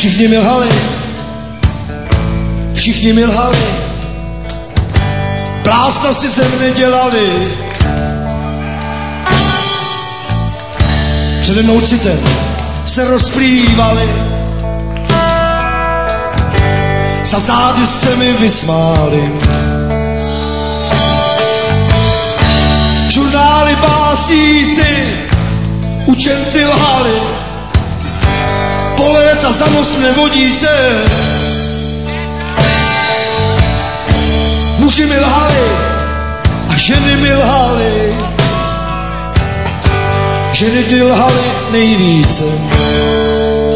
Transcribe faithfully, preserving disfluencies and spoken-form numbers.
Všichni mi lhali, všichni mi lhali, plásna si ze mne dělali. Přede mnou citem se rozplývali, za zády se mi vysmáli. Žurnály básníci, učenci lhali, po léta za nos mne vodíce. Muži mi lhali a ženy mi lhali, ženy ty lhali nejvíce.